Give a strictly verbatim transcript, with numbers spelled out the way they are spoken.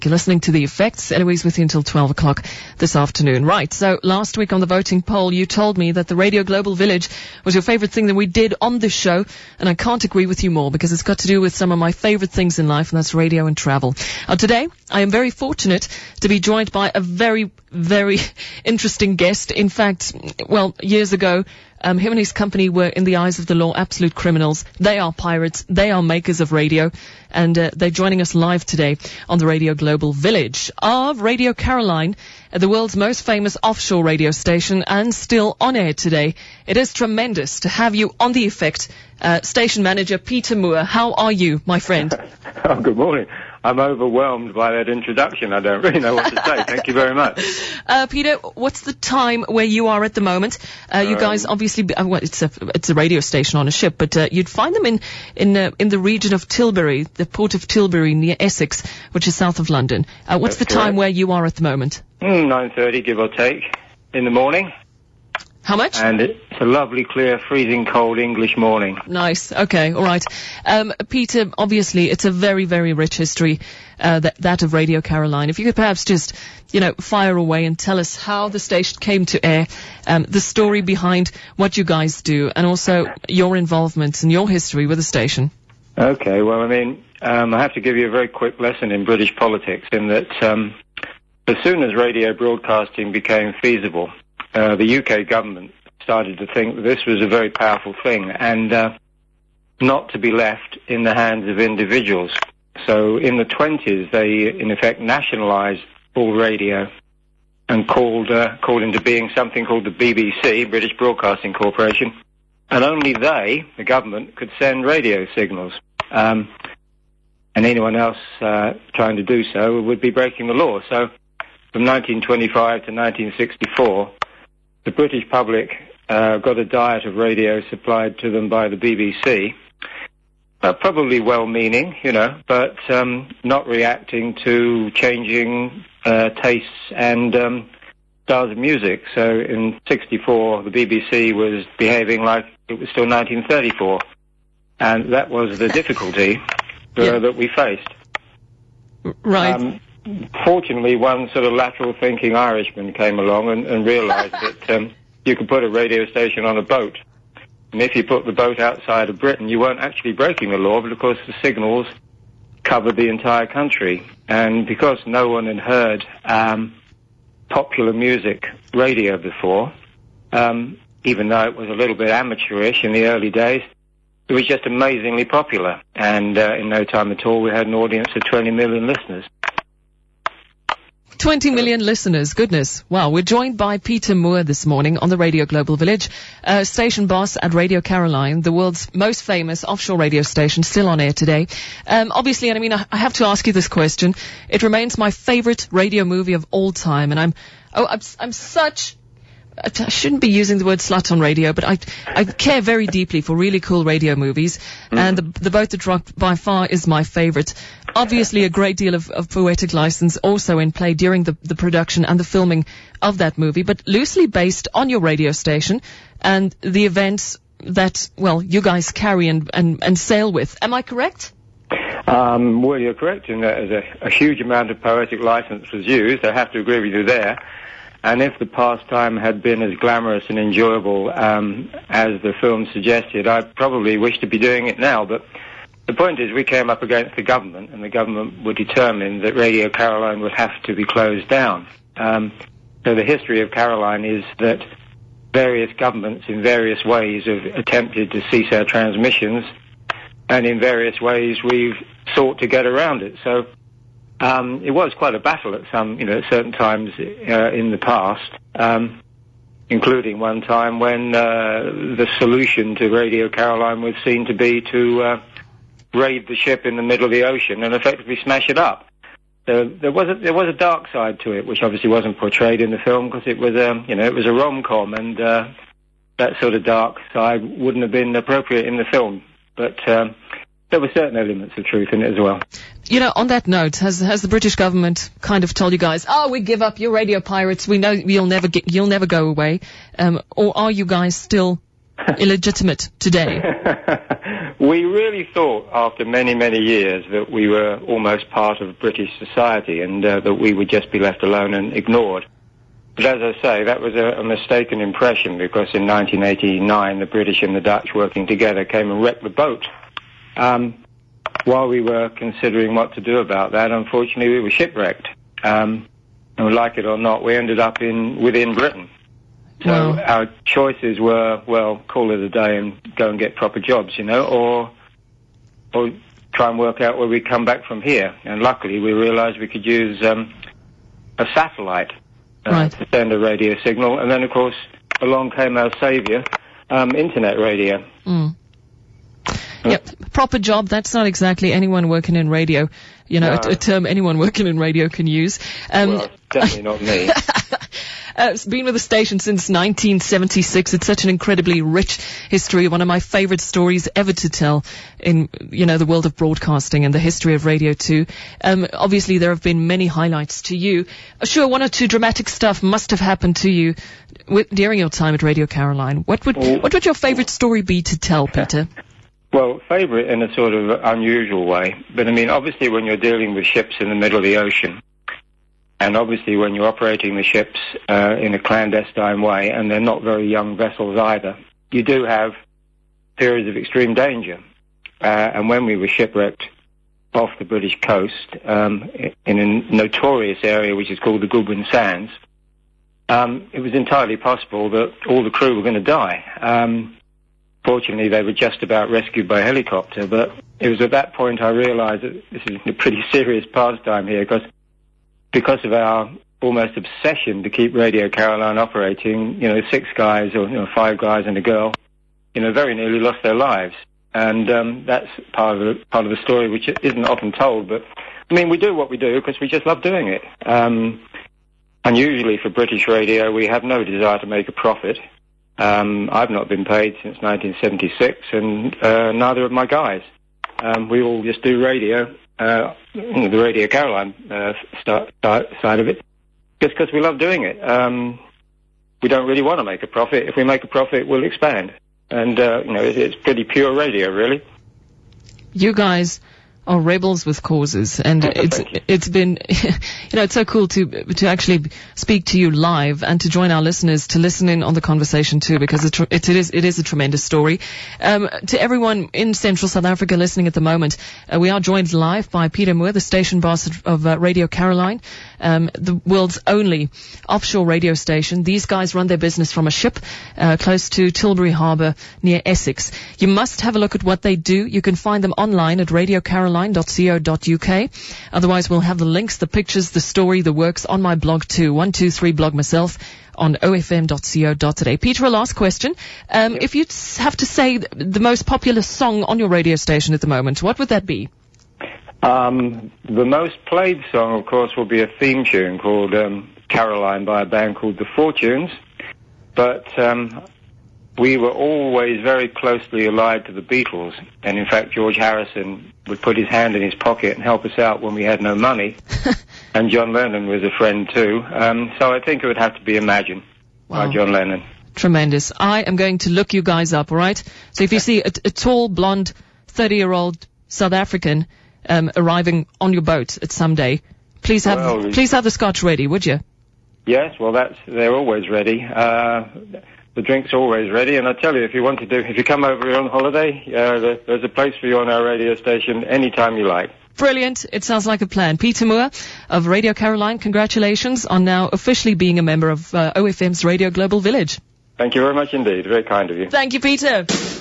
You're listening to The Effects. Eloise with you until twelve o'clock this afternoon. Right, so last week on the voting poll, you told me that the Radio Global Village was your favourite thing that we did on this show, and I can't agree with you more because it's got to do with some of my favourite things in life, and that's radio and travel. Uh, today, I am very fortunate to be joined by a very, very interesting guest. In fact, well, years ago, Um, him and his company were, in the eyes of the law, absolute criminals. They are pirates. They are makers of radio. And uh, they're joining us live today on the Radio Global Village of Radio Caroline, uh, the world's most famous offshore radio station, and still on air today. It is tremendous to have you on The Effect. Uh, station manager Peter Moore, how are you, my friend? Oh, good morning. I'm overwhelmed by that introduction. I don't really know what to say. Thank you very much. Uh, Peter, what's the time where you are at the moment? Uh, you um, guys obviously, uh, well, it's a, it's a radio station on a ship, but, uh, you'd find them in, in, uh, in the region of Tilbury, the port of Tilbury near Essex, which is south of London. Uh, what's the time where you are at the moment? Mm, nine thirty, give or take, in the morning. How much? And it's a lovely, clear, freezing cold English morning. Nice. Okay. All right. Um, Peter, obviously, it's a very, very rich history, uh, that, that of Radio Caroline. If you could perhaps just, you know, fire away and tell us how the station came to air, um, the story behind what you guys do, and also your involvement and your history with the station. Okay. Well, I mean, um, I have to give you a very quick lesson in British politics in that, um, as soon as radio broadcasting became feasible, Uh, the U K government started to think that this was a very powerful thing and uh, not to be left in the hands of individuals. So in the twenties, they, in effect, nationalised all radio and called, uh, called into being something called the B B C, British Broadcasting Corporation, and only they, the government, could send radio signals. Um, and anyone else uh, trying to do so would be breaking the law. So from nineteen twenty-five to nineteen sixty-four, the British public uh, got a diet of radio supplied to them by the B B C, uh, probably well-meaning, you know, but um, not reacting to changing uh, tastes and um, styles of music. So in sixty-four, the B B C was behaving like it was still nineteen thirty-four, and that was the difficulty uh, yeah. that we faced. Right. Um, Fortunately, one sort of lateral-thinking Irishman came along and, and realised that um, you could put a radio station on a boat. And if you put the boat outside of Britain, you weren't actually breaking the law, but of course the signals covered the entire country. And because no one had heard um, popular music radio before, um, even though it was a little bit amateurish in the early days, it was just amazingly popular. And uh, in no time at all, we had an audience of twenty million listeners. twenty million listeners, goodness. Wow, we're joined by Peter Moore this morning on the Radio Global Village, uh, station boss at Radio Caroline, the world's most famous offshore radio station, still on air today. Um, obviously, and I mean, I, I have to ask you this question. It remains my favorite radio movie of all time, and I'm, oh, I'm, I'm such... I shouldn't be using the word slut on radio, but I I care very deeply for really cool radio movies, mm. and the, the Boat That Rocked by far is my favourite. Obviously, a great deal of, of poetic license also in play during the, the production and the filming of that movie, but loosely based on your radio station and the events that, well, you guys carry and, and, and sail with. Am I correct? Um, well, you're correct in that a, a huge amount of poetic license was used. I have to agree with you there. And if the pastime had been as glamorous and enjoyable um, as the film suggested, I probably wish to be doing it now. But the point is, we came up against the government, and the government were determined that Radio Caroline would have to be closed down. Um, so the history of Caroline is that various governments in various ways have attempted to cease our transmissions, and in various ways we've sought to get around it. So Um, it was quite a battle at some, you know, at certain times uh, in the past, um, including one time when uh, the solution to Radio Caroline was seen to be to uh, raid the ship in the middle of the ocean and effectively smash it up. So there was a, there was a dark side to it, which obviously wasn't portrayed in the film because it was, um, you know, it was a rom-com, and uh, that sort of dark side wouldn't have been appropriate in the film. But um, there were certain elements of truth in it as well. You know, on that note, has has the British government kind of told you guys, oh, we give up, you're radio pirates, we know you'll never get, you'll never go away, um, or are you guys still illegitimate today? We really thought after many, many years that we were almost part of British society and uh, that we would just be left alone and ignored. But as I say, that was a, a mistaken impression, because in nineteen eighty-nine the British and the Dutch working together came and wrecked the boat. Um, while we were considering what to do about that, unfortunately we were shipwrecked. Um, and like it or not, we ended up in within Britain. So wow. Our choices were, well, call it a day and go and get proper jobs, you know, or or try and work out where we come back from here. And luckily we realized we could use um, a satellite uh, right. to send a radio signal. And then, of course, along came our savior, um, internet radio. Mm. Yep, proper job. That's not exactly anyone working in radio, you know, No. a, a term anyone working in radio can use. Um, Well, definitely not me. Uh, it's been with the station since nineteen seventy-six. It's such an incredibly rich history. One of my favorite stories ever to tell in, you know, the world of broadcasting and the history of radio too. Um, obviously there have been many highlights to you. Uh, sure, one or two dramatic stuff must have happened to you with, during your time at Radio Caroline. What would, Oh. what would your favorite story be to tell, Peter? Well, favourite in a sort of unusual way. But I mean, obviously when you're dealing with ships in the middle of the ocean, and obviously when you're operating the ships uh, in a clandestine way, and they're not very young vessels either, you do have periods of extreme danger. Uh, and when we were shipwrecked off the British coast, um, in a notorious area which is called the Goulburn Sands, um, it was entirely possible that all the crew were going to die. Um, fortunately, they were just about rescued by helicopter, but it was at that point I realized that this is a pretty serious pastime here, because because of our almost obsession to keep Radio Caroline operating, you know, six guys or, you know, five guys and a girl, you know, very nearly lost their lives. And um, that's part of the, part of the story which isn't often told. But, I mean, we do what we do because we just love doing it. Um, unusually for British radio, we have no desire to make a profit. Um, I've not been paid since nineteen seventy-six, and uh, neither of my guys. Um, we all just do radio. Uh, you know, the Radio Caroline uh, start, start side of it, just because we love doing it. Um, we don't really want to make a profit. If we make a profit, we'll expand. And, uh, you know, it, it's pretty pure radio, really. You guys are rebels with causes, and it's it's been, you know, it's so cool to to actually speak to you live and to join our listeners to listen in on the conversation too, because it, it is it is a tremendous story. Um, to everyone in Central South Africa listening at the moment, uh, we are joined live by Peter Moore, the station boss of uh, Radio Caroline, um, the world's only offshore radio station. These guys run their business from a ship uh, close to Tilbury Harbour near Essex. You must have a look at what they do. You can find them online at radio caroline dot co dot uk. Otherwise, we'll have the links, the pictures, the story, the works on my blog too. one two three blog myself on o f m dot co dot z a. Peter, a last question. Um, Yep. If you'd have to say the most popular song on your radio station at the moment, what would that be? Um, the most played song, of course, will be a theme tune called um, Caroline by a band called The Fortunes. But um, we were always very closely allied to the Beatles. And in fact, George Harrison would put his hand in his pocket and help us out when we had no money. And John Lennon was a friend too. Um, so I think it would have to be Imagine Wow. by John Lennon. Tremendous. I am going to look you guys up, all right? So if you see a, a tall, blonde, thirty-year-old South African um, arriving on your boat at some day, please have Well, please have the scotch ready, would you? Yes, well, that's they're always ready. Uh, the drink's always ready, and I tell you, if you want to do, if you come over here on holiday, uh, there, there's a place for you on our radio station anytime you like. Brilliant. It sounds like a plan. Peter Moore of Radio Caroline, congratulations on now officially being a member of uh, O F M's Radio Global Village. Thank you very much indeed. Very kind of you. Thank you, Peter.